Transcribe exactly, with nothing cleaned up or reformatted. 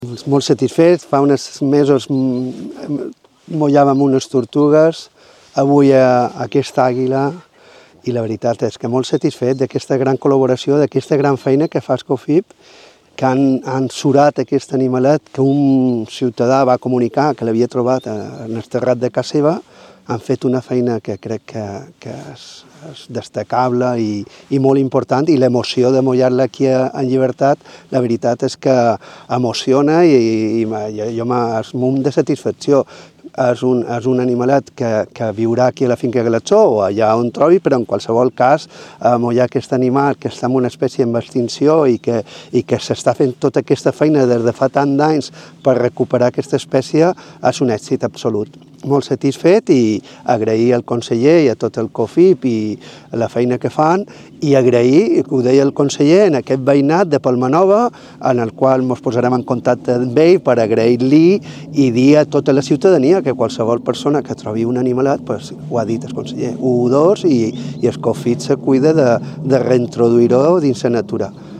Molt satisfet, fa uns mesos mullàvem unes tortugues, avui aquesta àguila, i la veritat és que molt satisfet d'aquesta gran col·laboració, d'aquesta gran feina que fa Escofip, que han, han surat aquest animalet que un ciutadà va comunicar que l'havia trobat en el terrat de casa seva. Han fet una feina que crec que, que és, és destacable i, i molt important, i l'emoció de mullar-la aquí en llibertat, la veritat és que emociona i, i jo m'és munt de satisfacció. És un, és un animalet que, que viurà aquí a la finca Glaçó o allà on trobi, però en qualsevol cas eh, mullar aquest animal que està en una espècie en extinció i que, i que s'està fent tota aquesta feina des de fa tant d'anys per recuperar aquesta espècie és un èxit absolut. Molt satisfet i agrair al conseller i a tot el COFIP i la feina que fan, i agrair, ho deia el conseller, en aquest veïnat de Palmanova, en el qual ens posarem en contacte amb ell per agrair-li i dir a tota la ciutadania que qualsevol persona que trobi un animalet, pues, ho ha dit el conseller, u, dos, i, i el COFIP se cuida de, de reintroduir-ho dins la natura.